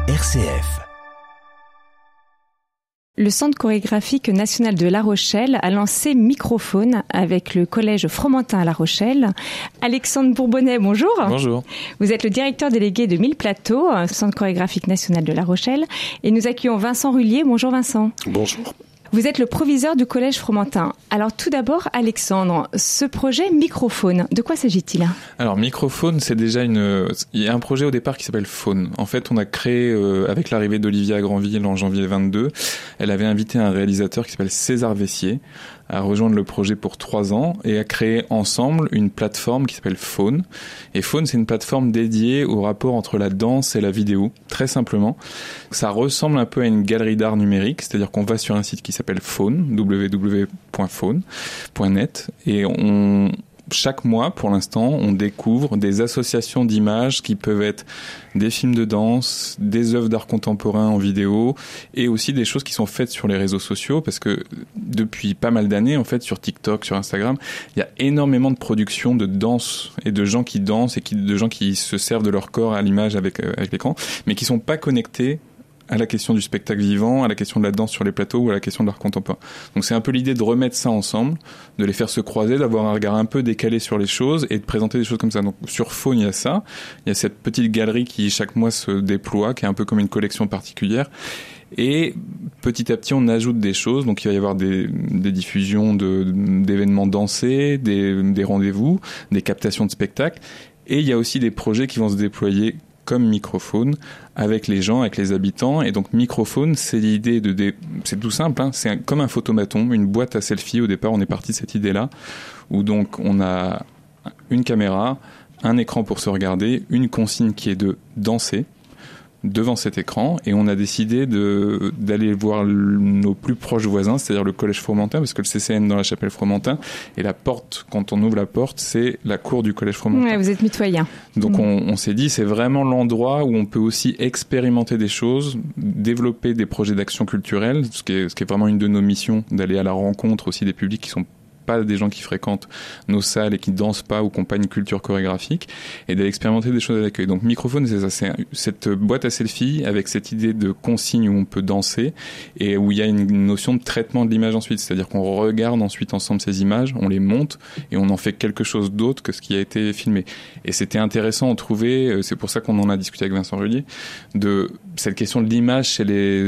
RCF. Le Centre chorégraphique national de La Rochelle a lancé Microphone avec le collège Fromentin à La Rochelle. Alexandre Bourbonnais, bonjour. Bonjour. Vous êtes le directeur délégué de 1000 Plateaux, Centre chorégraphique national de La Rochelle. Et nous accueillons Vincent Rullier. Bonjour Vincent. Bonjour. Vous êtes le proviseur du collège Fromentin. Alors tout d'abord, Alexandre, ce projet Microphone, de quoi s'agit-il ? Alors Microphone, c'est déjà il y a un projet au départ qui s'appelle Phone. En fait, on a créé, avec l'arrivée d'Olivia à Granville en janvier 22, elle avait invité un réalisateur qui s'appelle César Vessier à rejoindre le projet pour 3 ans et à créer ensemble une plateforme qui s'appelle Phone. Et Phone, c'est une plateforme dédiée au rapport entre la danse et la vidéo, très simplement. Ça ressemble un peu à une galerie d'art numérique, c'est-à-dire qu'on va sur un site qui s'appelle Phone, www.phone.net, et chaque mois, pour l'instant, on découvre des associations d'images qui peuvent être des films de danse, des œuvres d'art contemporain en vidéo, et aussi des choses qui sont faites sur les réseaux sociaux, parce que depuis pas mal d'années, en fait, sur TikTok, sur Instagram, il y a énormément de productions de danse et de gens qui dansent et de gens qui se servent de leur corps à l'image avec l'écran, mais qui sont pas connectés à la question du spectacle vivant, à la question de la danse sur les plateaux ou à la question de l'art contemporain. Donc c'est un peu l'idée de remettre ça ensemble, de les faire se croiser, d'avoir un regard un peu décalé sur les choses et de présenter des choses comme ça. Donc sur Phone, il y a ça. Il y a cette petite galerie qui chaque mois se déploie, qui est un peu comme une collection particulière. Et petit à petit, on ajoute des choses. Donc il va y avoir des diffusions d'événements dansés, des rendez-vous, des captations de spectacles. Et il y a aussi des projets qui vont se déployer comme Microphone, avec les gens, avec les habitants. Et donc Microphone, c'est l'idée c'est tout simple, hein, c'est comme un photomaton, une boîte à selfie. Au départ, on est parti de cette idée-là, où donc on a une caméra, un écran pour se regarder, une consigne qui est de danser devant cet écran, et on a décidé d'aller voir nos plus proches voisins, c'est-à-dire le collège Fromentin, parce que le CCN dans la chapelle Fromentin, et la porte, quand on ouvre la porte, c'est la cour du collège Fromentin. Ouais, vous êtes mitoyen. Donc on s'est dit, c'est vraiment l'endroit où on peut aussi expérimenter des choses, développer des projets d'action culturelle, ce qui est vraiment une de nos missions, d'aller à la rencontre aussi des publics qui sont pas des gens qui fréquentent nos salles et qui dansent pas ou qui n'ont pas une culture chorégraphique, et d'aller expérimenter des choses à l'accueil. Donc Microphone, c'est ça, c'est cette boîte à selfie avec cette idée de consigne où on peut danser et où il y a une notion de traitement de l'image ensuite, c'est-à-dire qu'on regarde ensuite ensemble ces images, on les monte et on en fait quelque chose d'autre que ce qui a été filmé. Et c'était intéressant à trouver, c'est pour ça qu'on en a discuté avec Vincent Rullier, de cette question de l'image chez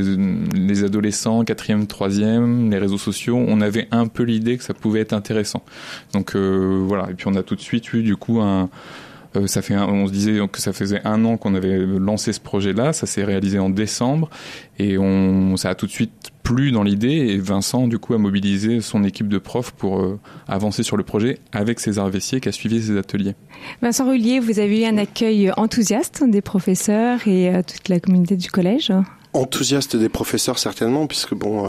les adolescents, 4e, 3e, les réseaux sociaux. On avait un peu l'idée que ça pouvait être intéressant. Donc voilà. Et puis on a tout de suite eu du coup on se disait que ça faisait 1 an qu'on avait lancé ce projet-là. Ça s'est réalisé en décembre et ça a tout de suite plu dans l'idée. Et Vincent du coup a mobilisé son équipe de profs pour avancer sur le projet avec César Vessier qui a suivi ses ateliers. Vincent Rullier, vous avez eu un accueil enthousiaste des professeurs et toute la communauté du collège ? Enthousiaste des professeurs certainement, puisque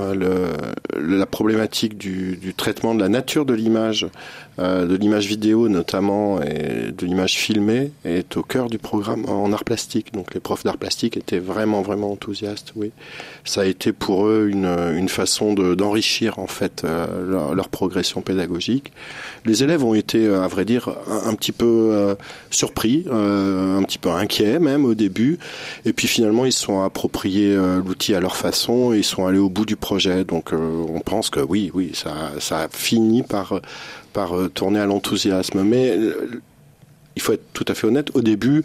la problématique du traitement de la nature de l'image vidéo notamment et de l'image filmée est au cœur du programme en art plastique. Donc les profs d'art plastique étaient vraiment vraiment enthousiastes. Oui, ça a été pour eux une façon d'enrichir en fait leur progression pédagogique. Les élèves ont été à vrai dire un petit peu surpris, un petit peu inquiets même au début, et puis finalement ils se sont appropriés l'outil à leur façon et ils sont allés au bout du projet. Donc on pense que oui, ça a fini par tourner à l'enthousiasme. Mais il faut être tout à fait honnête, au début,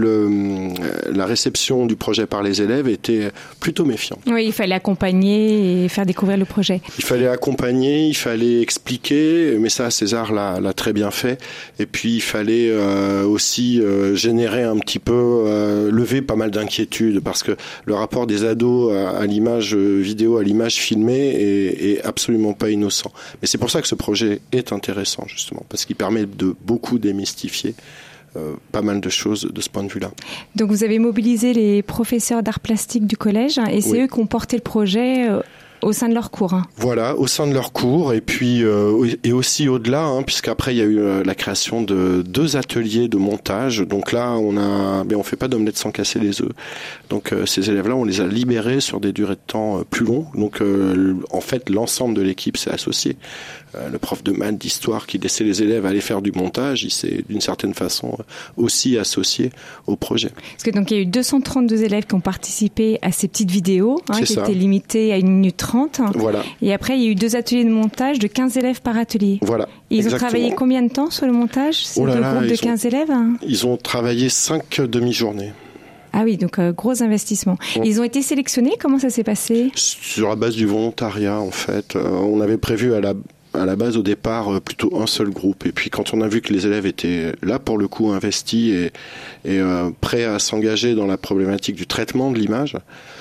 la réception du projet par les élèves était plutôt méfiante. Oui, il fallait accompagner et faire découvrir le projet. Il fallait accompagner, il fallait expliquer, mais ça, César l'a très bien fait. Et puis, il fallait aussi générer un petit peu, lever pas mal d'inquiétudes, parce que le rapport des ados à l'image vidéo, à l'image filmée est absolument pas innocent. Mais c'est pour ça que ce projet est intéressant, justement, parce qu'il permet de beaucoup démystifier pas mal de choses de ce point de vue-là. Donc vous avez mobilisé les professeurs d'art plastique du collège et c'est eux qui ont porté le projet Au sein de leur cours. Hein. Voilà, au sein de leur cours, et puis et aussi au-delà, hein, puisqu'après il y a eu la création de 2 ateliers de montage. Donc là, on fait pas d'omelette sans casser les œufs. Donc ces élèves-là, on les a libérés sur des durées de temps plus longues. Donc en fait, l'ensemble de l'équipe s'est associé. Le prof de maths, d'histoire qui laissait les élèves aller faire du montage, il s'est d'une certaine façon aussi associé au projet. Parce que donc il y a eu 232 élèves qui ont participé à ces petites vidéos, qui étaient limitées à 1 minute 30. Voilà. Et après il y a eu 2 ateliers de montage de 15 élèves par atelier. Voilà. Et ils exactement. ont travaillé combien de temps sur le montage, ces 2 groupes de 15 élèves? Ils ont travaillé 5 demi-journées. Ah oui, donc gros investissement. Ils ont été sélectionnés, comment ça s'est passé? Sur la base du volontariat, en fait. On avait prévu à la base, au départ, plutôt un seul groupe. Et puis, quand on a vu que les élèves étaient là, pour le coup, investis et prêts à s'engager dans la problématique du traitement de l'image,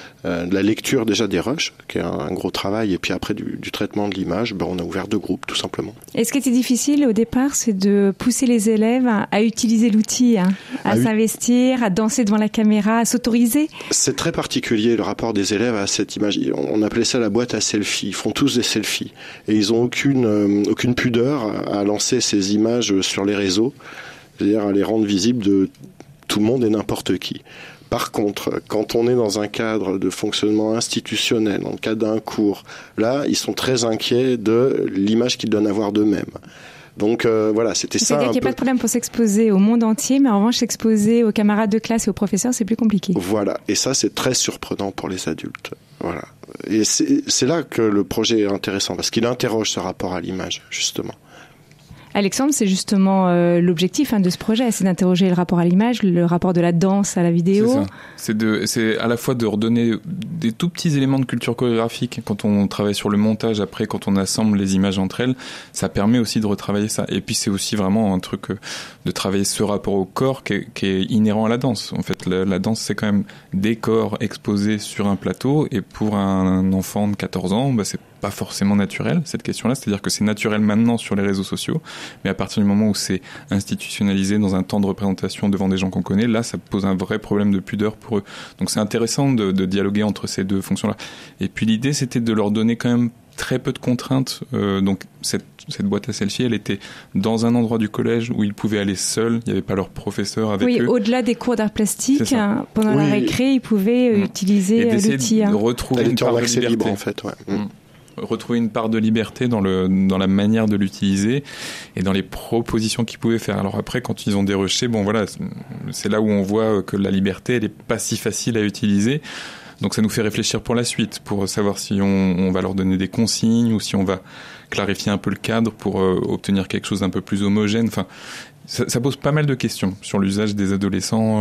de la lecture déjà des rushs, qui est un gros travail, et puis après du traitement de l'image, on a ouvert 2 groupes, tout simplement. Et ce qui était difficile au départ, c'est de pousser les élèves à utiliser l'outil, à s'investir, à danser devant la caméra, à s'autoriser. C'est très particulier le rapport des élèves à cette image. On appelait ça la boîte à selfies. Ils font tous des selfies. Et ils n'ont aucune pudeur à lancer ces images sur les réseaux, c'est-à-dire à les rendre visibles de tout le monde et n'importe qui. Par contre, quand on est dans un cadre de fonctionnement institutionnel, dans le cadre d'un cours, là, ils sont très inquiets de l'image qu'ils donnent à voir d'eux-mêmes. Donc voilà, c'était ça. C'est-à-dire qu'il n'y a pas de problème pour s'exposer au monde entier, mais en revanche, s'exposer aux camarades de classe et aux professeurs, c'est plus compliqué. Voilà, et ça, c'est très surprenant pour les adultes. Voilà. Et c'est là que le projet est intéressant, parce qu'il interroge ce rapport à l'image, justement. Alexandre, c'est justement l'objectif de ce projet, c'est d'interroger le rapport à l'image, le rapport de la danse à la vidéo. C'est ça. C'est à la fois de redonner des tout petits éléments de culture chorégraphique quand on travaille sur le montage, après quand on assemble les images entre elles, ça permet aussi de retravailler ça. Et puis c'est aussi vraiment un truc de travailler ce rapport au corps qui est inhérent à la danse. En fait, la danse, c'est quand même des corps exposés sur un plateau, et pour un enfant de 14 ans, c'est pas forcément naturel, cette question-là. C'est-à-dire que c'est naturel maintenant sur les réseaux sociaux, mais à partir du moment où c'est institutionnalisé dans un temps de représentation devant des gens qu'on connaît, là, ça pose un vrai problème de pudeur pour eux. Donc c'est intéressant de dialoguer entre ces 2 fonctions-là. Et puis l'idée, c'était de leur donner quand même très peu de contraintes. Donc cette boîte à selfie, elle était dans un endroit du collège où ils pouvaient aller seuls, il n'y avait pas leur professeur avec eux. Oui, au-delà des cours d'art plastique, pendant la récré, ils pouvaient utiliser l'outil. De retrouver une part de liberté. Libre, en fait, retrouver une part de liberté dans la manière de l'utiliser et dans les propositions qu'ils pouvaient faire. Alors après, quand ils ont dérushé, c'est là où on voit que la liberté, elle est pas si facile à utiliser. Donc ça nous fait réfléchir pour la suite, pour savoir si on va leur donner des consignes ou si on va clarifier un peu le cadre pour obtenir quelque chose d'un peu plus homogène. Enfin, ça pose pas mal de questions sur l'usage des adolescents,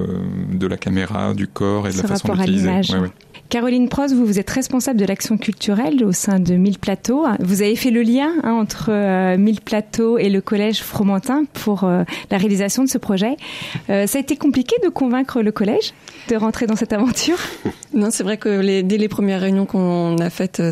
de la caméra, du corps et de la façon d'utiliser. Ouais. Caroline Prost, vous êtes responsable de l'action culturelle au sein de 1000 Plateaux. Vous avez fait le lien entre 1000 Plateaux et le collège Fromentin pour la réalisation de ce projet. Ça a été compliqué de convaincre le collège de rentrer dans cette aventure? Non, c'est vrai que dès les premières réunions qu'on a faites,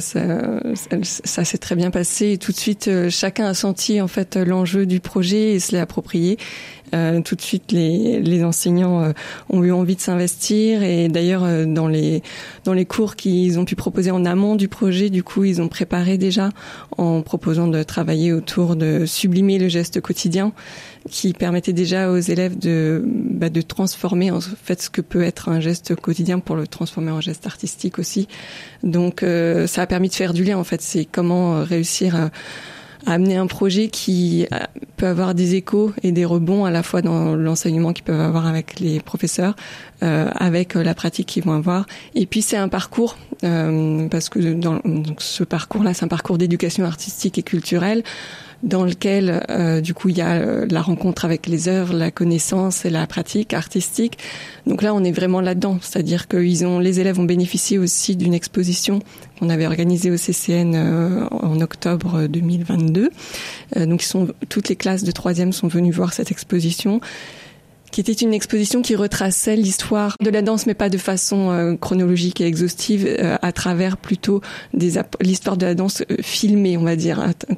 ça s'est très bien passé. Et tout de suite, chacun a senti en fait l'enjeu du projet et se l'est approprié. Tout de suite, les enseignants ont eu envie de s'investir, et d'ailleurs dans les cours qu'ils ont pu proposer en amont du projet, du coup ils ont préparé déjà en proposant de travailler autour de sublimer le geste quotidien, qui permettait déjà aux élèves de transformer en fait ce que peut être un geste quotidien pour le transformer en geste artistique aussi. Donc ça a permis de faire du lien en fait. C'est comment réussir à amener un projet qui peut avoir des échos et des rebonds à la fois dans l'enseignement qu'ils peuvent avoir avec les professeurs, avec la pratique qu'ils vont avoir. Et puis c'est un parcours, parce que donc ce parcours-là, c'est un parcours d'éducation artistique et culturelle, dans lequel du coup il y a la rencontre avec les œuvres, la connaissance et la pratique artistique. Donc là on est vraiment là-dedans, c'est-à-dire que les élèves ont bénéficié aussi d'une exposition qu'on avait organisée au CCN en octobre 2022. Donc toutes les classes de 3e sont venues voir cette exposition, qui était une exposition qui retraçait l'histoire de la danse, mais pas de façon chronologique et exhaustive, à travers plutôt l'histoire de la danse filmée, on va dire.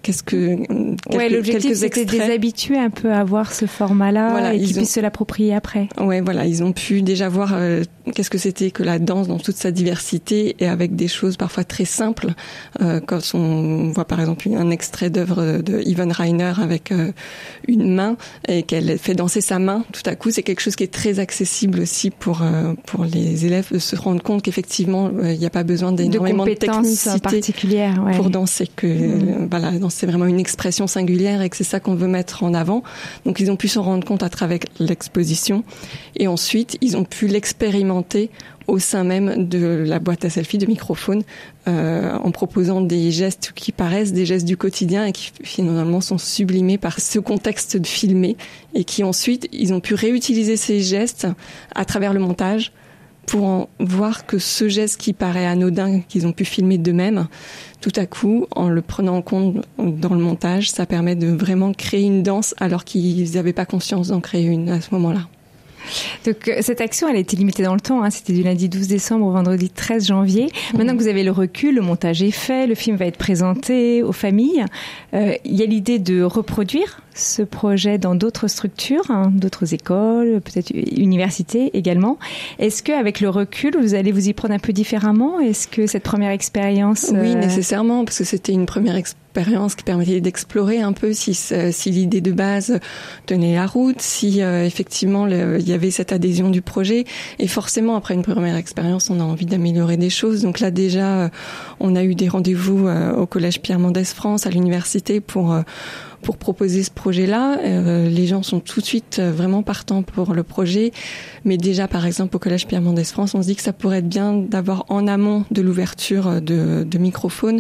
L'objectif c'était de les habituer un peu à voir ce format-là et qu'ils puissent se l'approprier après. Ouais, voilà, ils ont pu déjà voir qu'est-ce que c'était que la danse dans toute sa diversité et avec des choses parfois très simples. Quand on voit par exemple un extrait d'œuvre de Yvonne Rainer avec une main et qu'elle fait danser sa main, tout à coup, c'est quelque chose qui est très accessible aussi pour les élèves de se rendre compte qu'effectivement, il n'y a pas besoin d'énormément de technicité particulière pour danser, voilà, danser vraiment une expression singulière et que c'est ça qu'on veut mettre en avant. Donc ils ont pu s'en rendre compte à travers l'exposition et ensuite ils ont pu l'expérimenter au sein même de la boîte à selfie de Microphone, en proposant des gestes qui paraissent des gestes du quotidien et qui finalement sont sublimés par ce contexte de filmé et qui ensuite ils ont pu réutiliser ces gestes à travers le montage pour en voir que ce geste qui paraît anodin, qu'ils ont pu filmer d'eux-mêmes, tout à coup, en le prenant en compte dans le montage, ça permet de vraiment créer une danse alors qu'ils n'avaient pas conscience d'en créer une à ce moment-là. Donc cette action, elle a été limitée dans le temps, c'était du lundi 12 décembre au vendredi 13 janvier. Maintenant que vous avez le recul, le montage est fait, le film va être présenté aux familles. Il y a l'idée de reproduire ce projet dans d'autres structures, d'autres écoles, peut-être universités également. Est-ce qu'avec le recul, vous allez vous y prendre un peu différemment ? Est-ce que cette première expérience... Oui, nécessairement, parce que c'était une première expérience qui permettait d'explorer un peu si l'idée de base tenait la route, si effectivement il y avait cette adhésion du projet. Et forcément, après une première expérience, on a envie d'améliorer des choses. Donc là, déjà, on a eu des rendez-vous au Collège Pierre Mendès France, à l'université, pour proposer ce projet-là. Les gens sont tout de suite vraiment partants pour le projet. Mais déjà, par exemple, au Collège Pierre Mendès France, on se dit que ça pourrait être bien d'avoir en amont de l'ouverture de Microphone,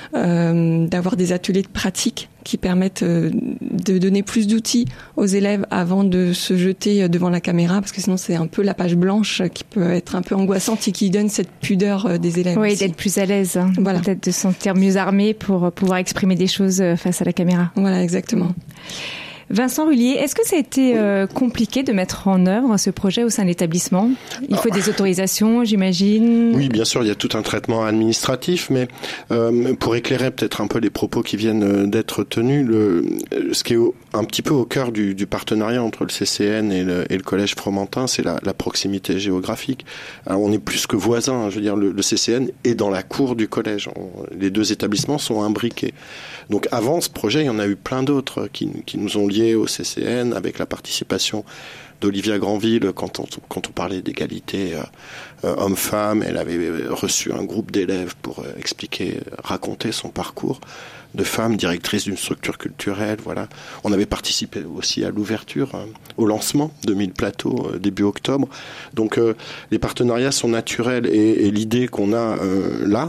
d'avoir des ateliers de pratique qui permettent de donner plus d'outils aux élèves avant de se jeter devant la caméra, parce que sinon c'est un peu la page blanche qui peut être un peu angoissante et qui donne cette pudeur des élèves. Oui, aussi. D'être plus à l'aise, voilà. Peut-être de se sentir mieux armé pour pouvoir exprimer des choses face à la caméra. Voilà, exactement. Vincent Rullier, est-ce que ça a été compliqué de mettre en œuvre ce projet au sein de l'établissement ? Il faut des autorisations, j'imagine. Oui, bien sûr, il y a tout un traitement administratif, mais pour éclairer peut-être un peu les propos qui viennent d'être tenus, ce qui est un petit peu au cœur du partenariat entre le CCN et le Collège Fromentin, c'est la proximité géographique. Alors, on est plus que voisins, je veux dire, le CCN est dans la cour du collège. Les deux établissements sont imbriqués. Donc avant ce projet, il y en a eu plein d'autres qui nous ont liés au CCN, avec la participation d'Olivia Granville quand on parlait d'égalité homme-femme. Elle avait reçu un groupe d'élèves pour raconter son parcours de femme directrice d'une structure culturelle. Voilà. On avait participé aussi à l'ouverture, au lancement de 1000 plateaux début octobre. Donc les partenariats sont naturels et l'idée qu'on a là,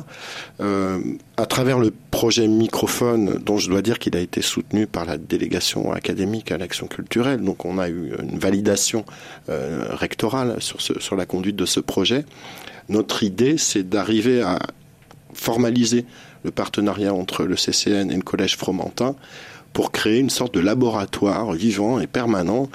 à travers le projet Microphone, dont je dois dire qu'il a été soutenu par la délégation académique à l'action culturelle, donc on a eu une validation rectorale sur la conduite de ce projet. Notre idée, c'est d'arriver à formaliser le partenariat entre le CCN et le Collège Fromentin pour créer une sorte de laboratoire vivant et permanent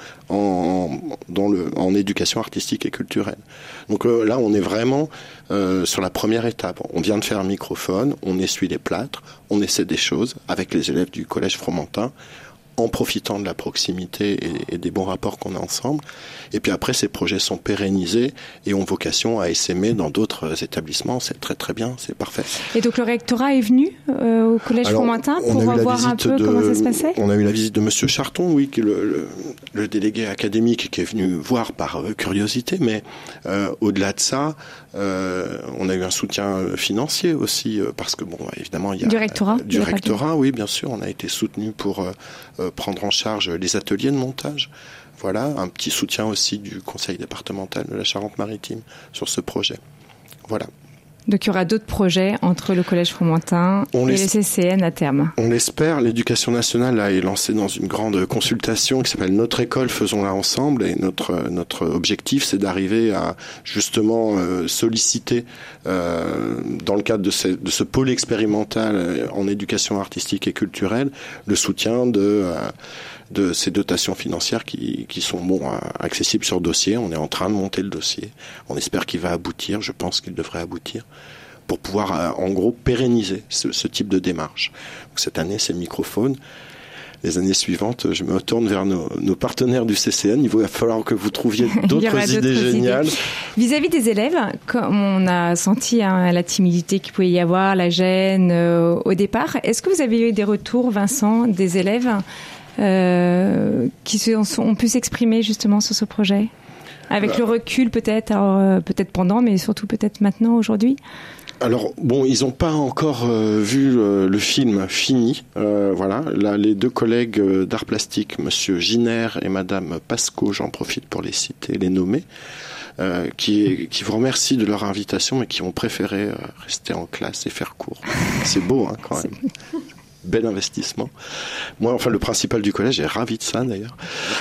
en éducation artistique et culturelle. Donc là, on est vraiment sur la première étape. On vient de faire un Microphone, on essuie les plâtres, on essaie des choses avec les élèves du Collège Fromentin, en profitant de la proximité et des bons rapports qu'on a ensemble. Et puis après, ces projets sont pérennisés et ont vocation à essaimer dans d'autres établissements. C'est très très bien, c'est parfait. Et donc le rectorat est venu au Collège Fromentin pour voir un peu comment ça se passait ? On a eu la visite de Monsieur Charton, oui, qui est le délégué académique qui est venu voir par curiosité, mais au-delà de ça, on a eu un soutien financier aussi, parce que bon, évidemment, il y a du rectorat, oui, bien sûr, on a été soutenu pour prendre en charge les ateliers de montage. Voilà, un petit soutien aussi du conseil départemental de la Charente-Maritime sur ce projet. Voilà. Donc il y aura d'autres projets entre le Collège Fromentin et le CCN à terme. On l'espère. L'Éducation nationale là, est lancée dans une grande consultation qui s'appelle Notre école, faisons-la ensemble. Et notre objectif, c'est d'arriver à justement solliciter, dans le cadre de ce pôle expérimental en éducation artistique et culturelle, le soutien de ces dotations financières qui sont accessibles sur dossier. On est en train de monter le dossier. On espère qu'il va aboutir. Je pense qu'il devrait aboutir pour pouvoir, en gros, pérenniser ce type de démarche. Donc, cette année, c'est le microphone. Les années suivantes, je me tourne vers nos partenaires du CCN. Il va falloir que vous trouviez d'autres idées géniales. Vis-à-vis des élèves, comme on a senti la timidité qu'il pouvait y avoir, la gêne au départ, est-ce que vous avez eu des retours, Vincent, des élèves qui ont pu s'exprimer justement sur ce projet, avec le recul peut-être pendant, mais surtout peut-être maintenant, aujourd'hui? Alors ils n'ont pas encore vu le film fini. Voilà, là les deux collègues d'art plastique, Monsieur Giner et Madame Pasco, j'en profite pour les citer, les nommer, qui vous remercient de leur invitation, mais qui ont préféré rester en classe et faire cours. C'est beau, hein, quand même. Bel investissement. Moi, le principal du collège est ravi de ça, d'ailleurs.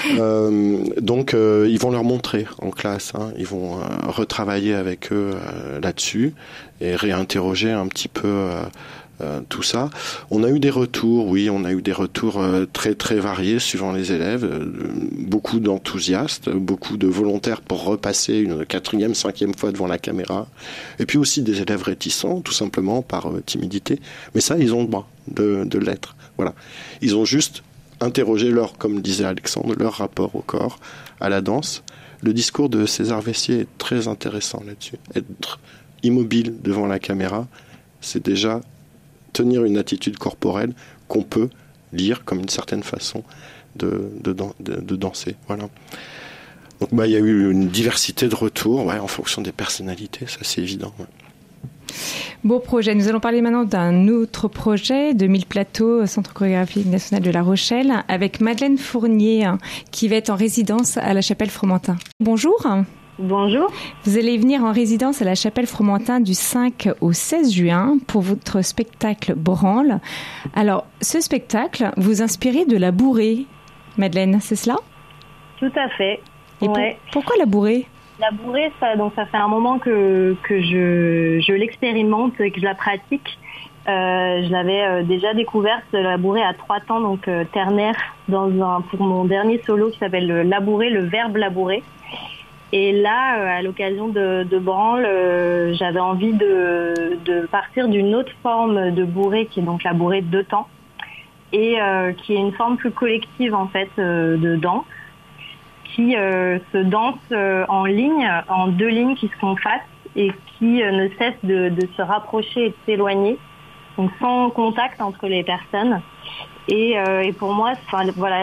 Donc, ils vont leur montrer en classe. Hein. Ils vont retravailler avec eux là-dessus et réinterroger un petit peu tout ça. On a eu des retours, très très variés suivant les élèves. Beaucoup d'enthousiastes, beaucoup de volontaires pour repasser une 4e, 5e fois devant la caméra. Et puis aussi des élèves réticents, tout simplement par timidité. Mais ça, ils ont le droit de l'être. Voilà. Ils ont juste interrogé comme disait Alexandre, leur rapport au corps, à la danse. Le discours de César Vessier est très intéressant là-dessus. Être immobile devant la caméra, c'est déjà tenir une attitude corporelle qu'on peut lire comme une certaine façon de danser. Voilà. Donc il y a eu une diversité de retours en fonction des personnalités, ça c'est évident. Ouais. Beau projet. Nous allons parler maintenant d'un autre projet de 1000 plateaux, Centre chorégraphique national de La Rochelle, avec Madeleine Fournier, qui va être en résidence à la Chapelle Fromentin. Bonjour. Bonjour. Vous allez venir en résidence à la Chapelle Fromentin du 5 au 16 juin pour votre spectacle Branle. Alors, ce spectacle, vous inspirez de la bourrée, Madeleine, c'est cela? Tout à fait. Et pourquoi la bourrée? La bourrée, ça fait un moment que je l'expérimente et que je la pratique. Je l'avais déjà découverte, la bourrée, à 3 temps, donc ternaire, pour mon dernier solo qui s'appelle Labourer, le verbe labourer. Et là, à l'occasion de Branle, j'avais envie de partir d'une autre forme de bourrée, qui est donc la bourrée de 2 temps, et qui est une forme plus collective en fait de danse, qui se danse en ligne, en 2 lignes qui se font face et qui ne cessent de se rapprocher et de s'éloigner, donc sans contact entre les personnes. Et pour moi, voilà,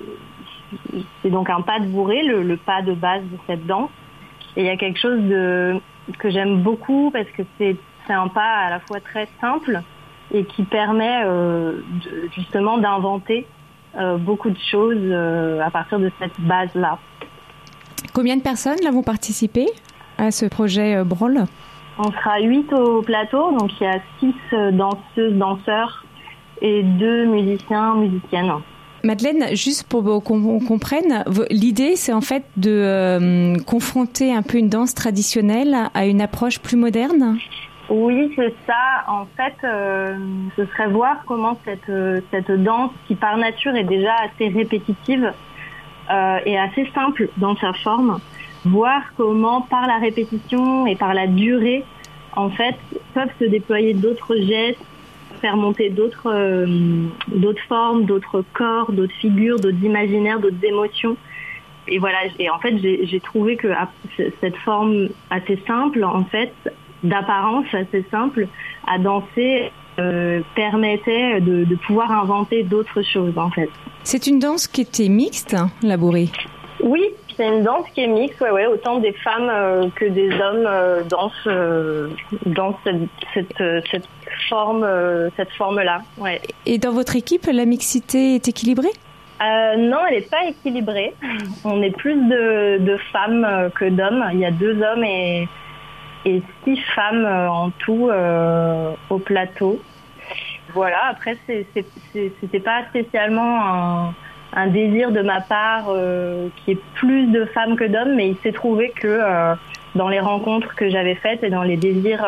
c'est donc un pas de bourrée, le pas de base de cette danse. Et il y a quelque chose que j'aime beaucoup parce que c'est un pas à la fois très simple et qui permet justement d'inventer beaucoup de choses à partir de cette base-là. Combien de personnes là vont participer à ce projet Branle? On sera 8 au plateau, donc il y a 6 danseuses, danseurs et 2 musiciens, musiciennes. Madeleine, juste pour qu'on comprenne, l'idée c'est en fait de confronter un peu une danse traditionnelle à une approche plus moderne? Oui, c'est ça. En fait, ce serait voir comment cette danse, qui par nature est déjà assez répétitive et assez simple dans sa forme, voir comment par la répétition et par la durée, en fait, peuvent se déployer d'autres gestes, faire monter d'autres formes, d'autres corps, d'autres figures, d'autres imaginaires, d'autres émotions. Et voilà. Et en fait, j'ai trouvé que cette forme assez simple, en fait, d'apparence assez simple à danser, permettait de pouvoir inventer d'autres choses, en fait. C'est une danse qui était mixte, la bourrée? Oui, c'est une danse qui est mixte, ouais, autant des femmes que des hommes dansent cette forme-là. Ouais. Et dans votre équipe, la mixité est équilibrée? Non, elle n'est pas équilibrée. On est plus de femmes que d'hommes. Il y a 2 hommes et et 6 femmes en tout au plateau. Voilà, après c'était pas spécialement un désir de ma part qu'il y ait plus de femmes que d'hommes, mais il s'est trouvé que dans les rencontres que j'avais faites et dans les désirs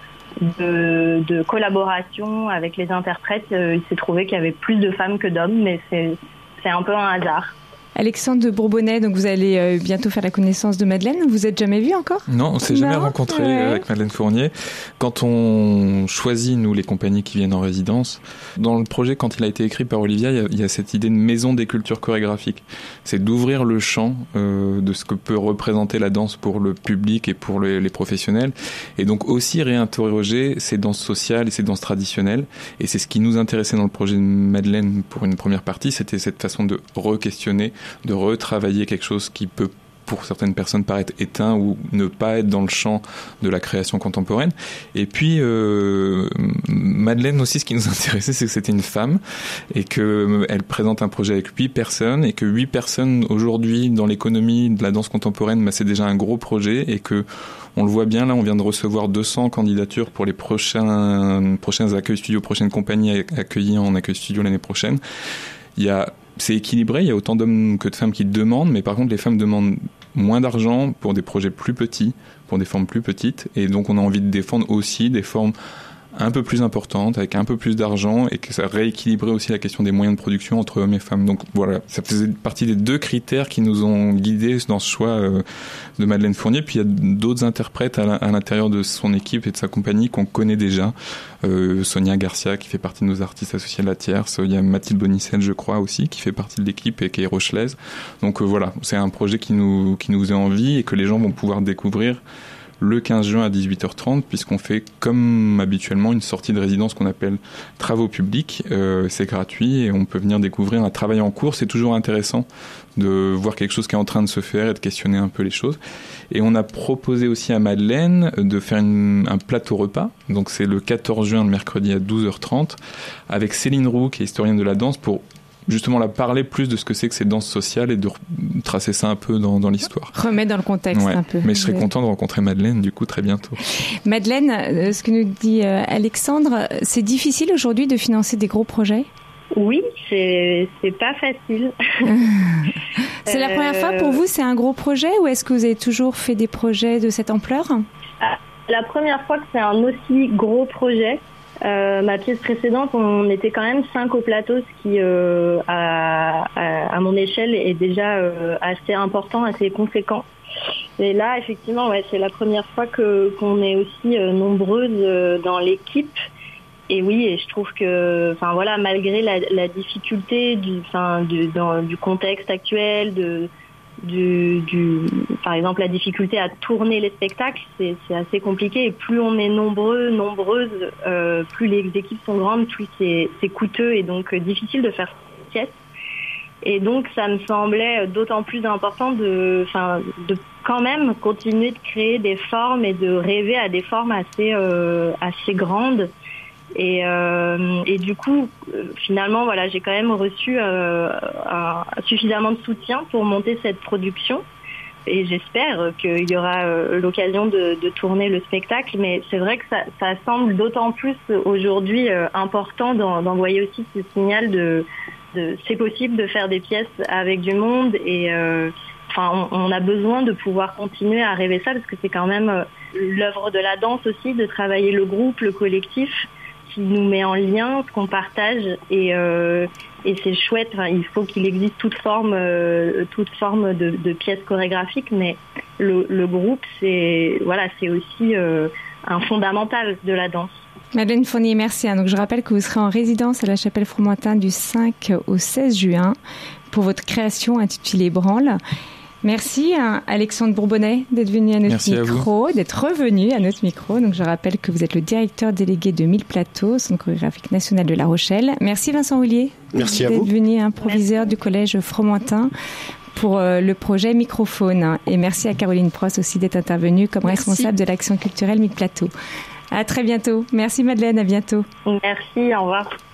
de collaboration avec les interprètes, il s'est trouvé qu'il y avait plus de femmes que d'hommes, mais c'est un peu un hasard. Alexandre de Bourbonnais, donc vous allez bientôt faire la connaissance de Madeleine. Vous vous êtes jamais vu encore ? Non, on s'est jamais rencontrés avec Madeleine Fournier. Quand on choisit, nous, les compagnies qui viennent en résidence, dans le projet, quand il a été écrit par Olivia, il y a cette idée de maison des cultures chorégraphiques. C'est d'ouvrir le champ de ce que peut représenter la danse pour le public et pour les professionnels. Et donc aussi réinterroger ces danses sociales et ces danses traditionnelles. Et c'est ce qui nous intéressait dans le projet de Madeleine pour une première partie, c'était cette façon de re-questionner, de retravailler quelque chose qui peut pour certaines personnes paraître éteint ou ne pas être dans le champ de la création contemporaine. Et puis Madeleine aussi, ce qui nous intéressait, c'est que c'était une femme et qu'elle présente un projet avec 8 personnes et que 8 personnes aujourd'hui dans l'économie de la danse contemporaine, c'est déjà un gros projet et que on le voit bien, là on vient de recevoir 200 candidatures pour les prochains accueils studio, prochaines compagnies accueillies en accueil studio l'année prochaine. C'est équilibré, il y a autant d'hommes que de femmes qui demandent, mais par contre les femmes demandent moins d'argent pour des projets plus petits, pour des formes plus petites, et donc on a envie de défendre aussi des formes un peu plus importantes, avec un peu plus d'argent, et que ça rééquilibrait aussi la question des moyens de production entre hommes et femmes. Donc voilà, ça faisait partie des 2 critères qui nous ont guidés dans ce choix de Madeleine Fournier. Puis il y a d'autres interprètes à l'intérieur de son équipe et de sa compagnie qu'on connaît déjà. Sonia Garcia, qui fait partie de nos artistes associés de la Tierce. Il y a Mathilde Bonicel, je crois, aussi, qui fait partie de l'équipe et qui est rochelaise. Donc voilà, c'est un projet qui nous faisait envie et que les gens vont pouvoir découvrir le 15 juin à 18h30, puisqu'on fait comme habituellement une sortie de résidence qu'on appelle travaux publics. C'est gratuit et on peut venir découvrir un travail en cours. C'est toujours intéressant de voir quelque chose qui est en train de se faire et de questionner un peu les choses. Et on a proposé aussi à Madeleine de faire un plateau repas. Donc c'est le 14 juin, le mercredi à 12h30, avec Céline Roux, qui est historienne de la danse, pour justement la parler plus de ce que c'est que ces danses sociales et de tracer ça un peu dans l'histoire. Remettre dans le contexte un peu. Mais je serais content de rencontrer Madeleine du coup très bientôt. Madeleine, ce que nous dit Alexandre, c'est difficile aujourd'hui de financer des gros projets ? Oui, c'est pas facile. C'est la première fois pour vous, c'est un gros projet, ou est-ce que vous avez toujours fait des projets de cette ampleur ? La première fois que c'est un aussi gros projet. Ma pièce précédente, on était quand même 5 au plateau, ce qui, à mon échelle, est déjà assez important, assez conséquent. Et là, effectivement, c'est la première fois qu'on est aussi nombreuses dans l'équipe. Et oui, et je trouve que, malgré la difficulté du contexte actuel, par exemple la difficulté à tourner les spectacles, c'est assez compliqué, et plus on est nombreuses, plus les équipes sont grandes, plus c'est coûteux et donc difficile de faire cette pièce. Et donc ça me semblait d'autant plus important de quand même continuer de créer des formes et de rêver à des formes assez grandes. Et du coup, finalement, j'ai quand même reçu suffisamment de soutien pour monter cette production. Et j'espère qu'il y aura l'occasion de tourner le spectacle. Mais c'est vrai que ça semble d'autant plus aujourd'hui important d'envoyer aussi ce signal de c'est possible de faire des pièces avec du monde. Et on a besoin de pouvoir continuer à rêver ça, parce que c'est quand même l'œuvre de la danse aussi, de travailler le groupe, le collectif, qui nous met en lien, ce qu'on partage, et c'est chouette. Il faut qu'il existe toute forme de pièces chorégraphiques, mais le groupe, c'est aussi un fondamental de la danse. Madeleine Fournier, merci. Donc je rappelle que vous serez en résidence à la Chapelle Fromentin du 5 au 16 juin pour votre création intitulée Branle. Merci Alexandre Bourbonnais d'être venu à notre micro, d'être revenu à notre micro. Donc je rappelle que vous êtes le directeur délégué de 1000 Plateaux, Centre chorégraphique national de La Rochelle. Merci Vincent Houllier. Merci à vous. D'être venu proviseur du collège Fromentin pour le projet Microphone. Et merci à Caroline Prost aussi d'être intervenue comme responsable de l'action culturelle 1000 Plateaux. À très bientôt. Merci Madeleine, à bientôt. Merci, au revoir.